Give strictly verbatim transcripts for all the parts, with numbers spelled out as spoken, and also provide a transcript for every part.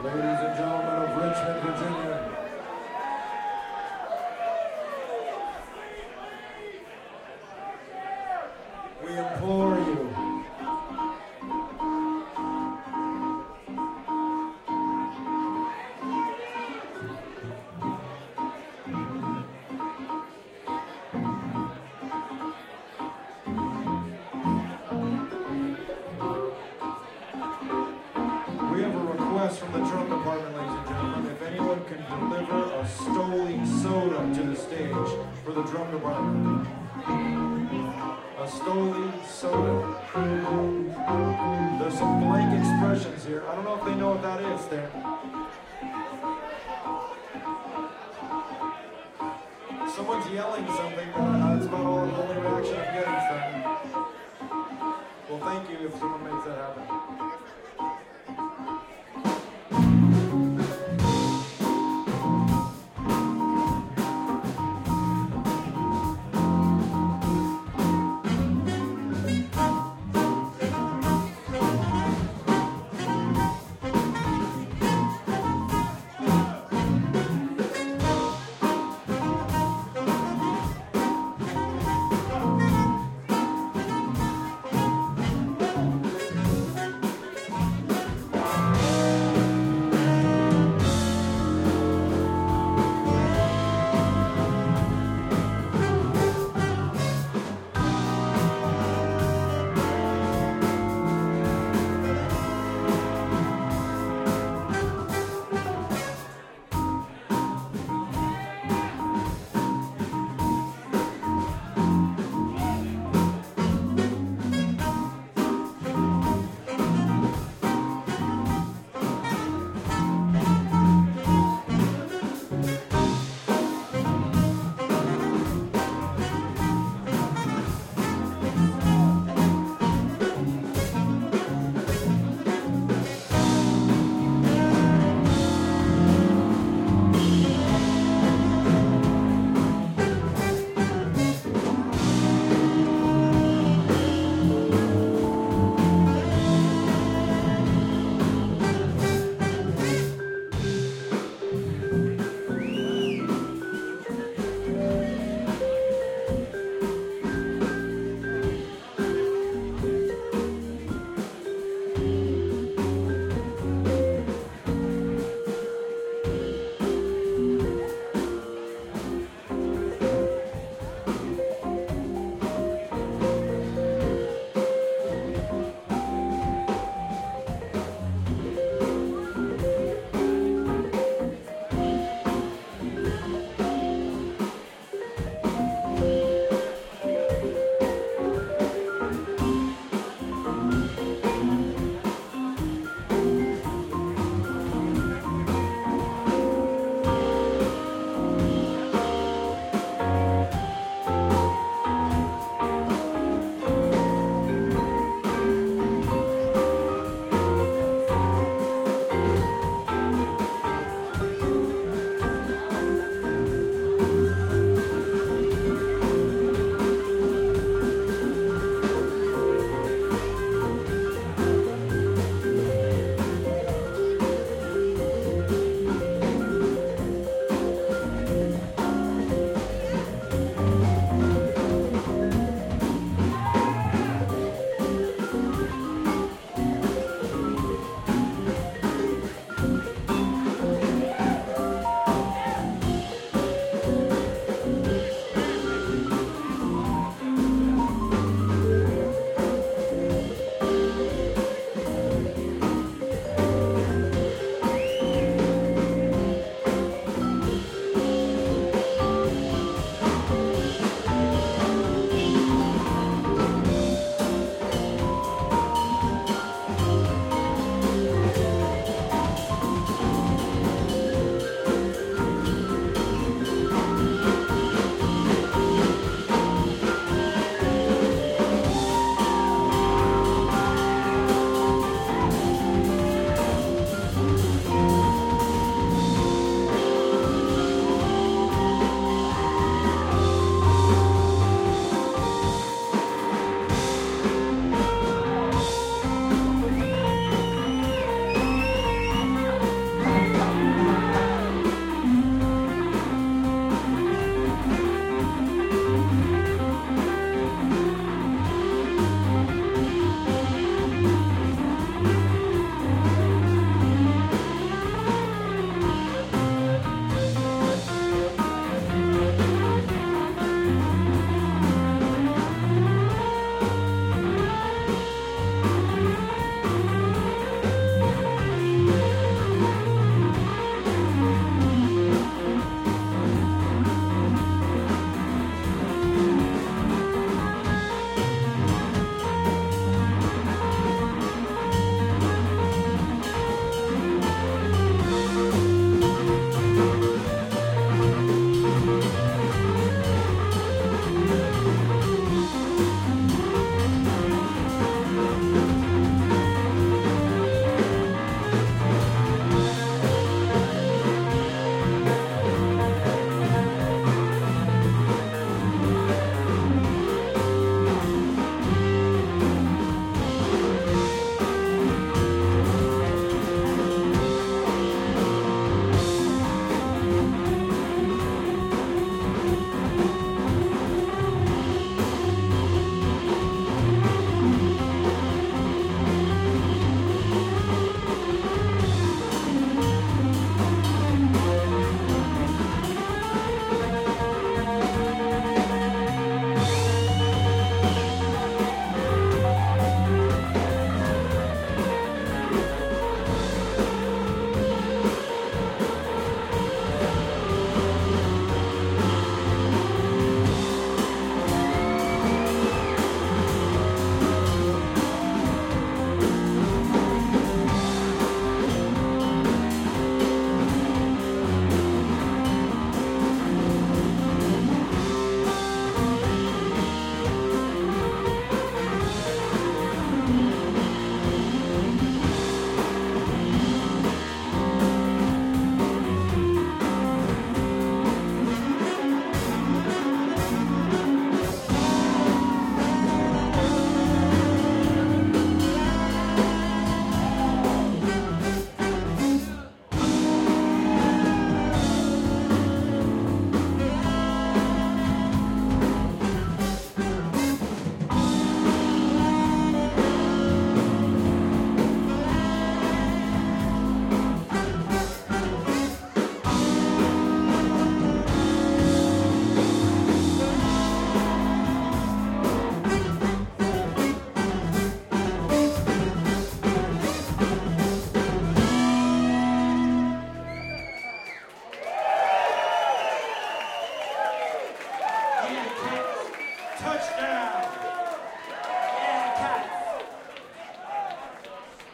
Ladies and gentlemen of Richmond, Virginia, we implore you, we have a request from the drum department, ladies and gentlemen. If anyone can deliver a Stoli soda to the stage for the drum department. A Stoli soda. There's some blank expressions here. I don't know if they know what that is there. Someone's yelling something, but uh, that's about all the only reaction I'm getting from. Well, thank you if someone makes that happen.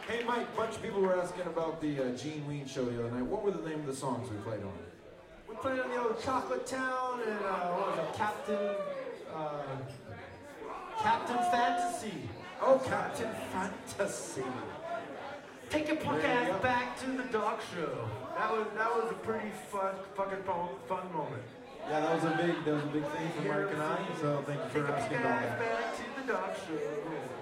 Hey Mike, a bunch of people were asking about the uh, Gene Ween show the other night. What were the name of the songs we played on? We played on the old Chocolate Town and uh, what was it, Captain, uh, Captain Fantasy. Oh, Captain Fantasy. Take your punk There you ass go. back to the dog show. That was that was a pretty fun, fucking fun, fun moment. Yeah, that was a big, that was a big thing for Mike and I. So thank you for Take your asking punk about ass that. back to the dog show.